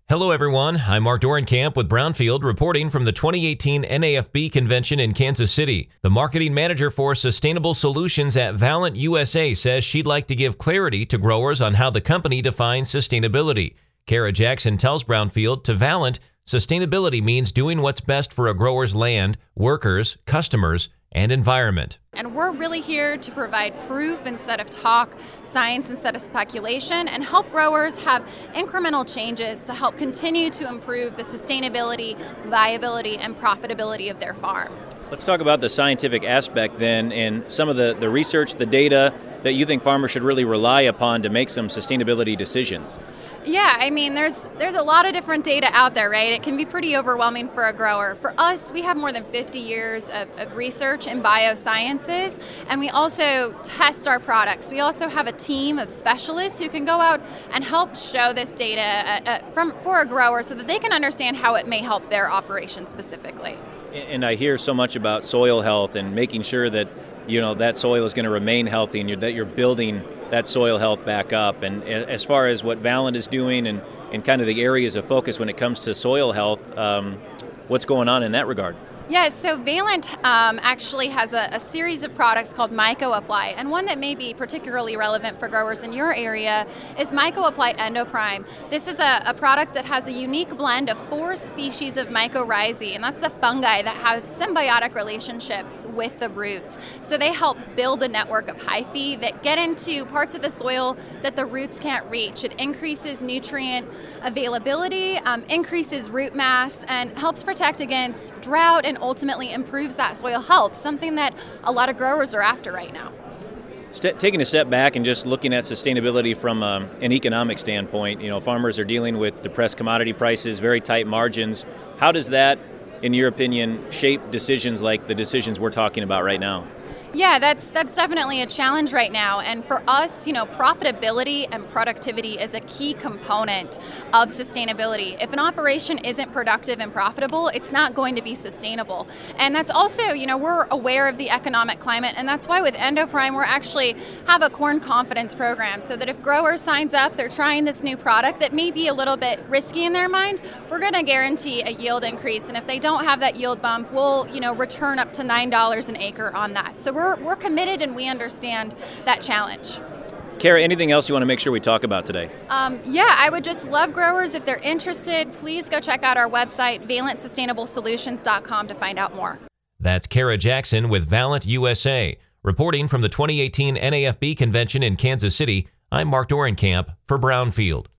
Hello, everyone. I'm Mark Dorenkamp with Brownfield, reporting from the 2018 NAFB convention in Kansas City. The marketing manager for Sustainable Solutions at Valent USA says she'd like to give clarity to growers on how the company defines sustainability. Kara Jackson tells Brownfield, to Valent, sustainability means doing what's best for a grower's land, workers, customers, and environment. And we're really here to provide proof instead of talk, science instead of speculation, and help growers have incremental changes to help continue to improve the sustainability, viability, and profitability of their farm. Let's talk about the scientific aspect then, and some of the research, the data that you think farmers should really rely upon to make some sustainability decisions. Yeah, I mean, there's a lot of different data out there, right? It can be pretty overwhelming for a grower. For us, we have more than 50 years of research in biosciences, and we also test our products. We also have a team of specialists who can go out and help show this data for a grower so that they can understand how it may help their operation specifically. And I hear so much about soil health and making sure that that soil is going to remain healthy and that you're building that soil health back up. And as far as what Valent is doing and kind of the areas of focus when it comes to soil health, what's going on in that regard? Yeah, so Valent actually has a series of products called MycoApply, and one that may be particularly relevant for growers in your area is MycoApply Endoprime. This is a product that has a unique blend of 4 species of mycorrhizae, and that's the fungi that have symbiotic relationships with the roots. So they help build a network of hyphae that get into parts of the soil that the roots can't reach. It increases nutrient availability, increases root mass, and helps protect against drought and ultimately improves that soil health, something that a lot of growers are after right now. Taking a step back and just looking at sustainability from an economic standpoint, farmers are dealing with depressed commodity prices, very tight margins. How does that, in your opinion, shape decisions like the decisions we're talking about right now? Yeah, that's definitely a challenge right now. And for us, profitability and productivity is a key component of sustainability. If an operation isn't productive and profitable, it's not going to be sustainable. And that's also, we're aware of the economic climate, and that's why with Endoprime, we're actually have a corn confidence program so that if grower signs up, they're trying this new product that may be a little bit risky in their mind, we're going to guarantee a yield increase. And if they don't have that yield bump, we'll, return up to $9 an acre on that. So we're committed and we understand that challenge. Kara, anything else you want to make sure we talk about today? I would just love growers, if they're interested, please go check out our website, valentsustainablesolutions.com, to find out more. That's Kara Jackson with Valent USA. Reporting from the 2018 NAFB convention in Kansas City, I'm Mark Dorenkamp for Brownfield.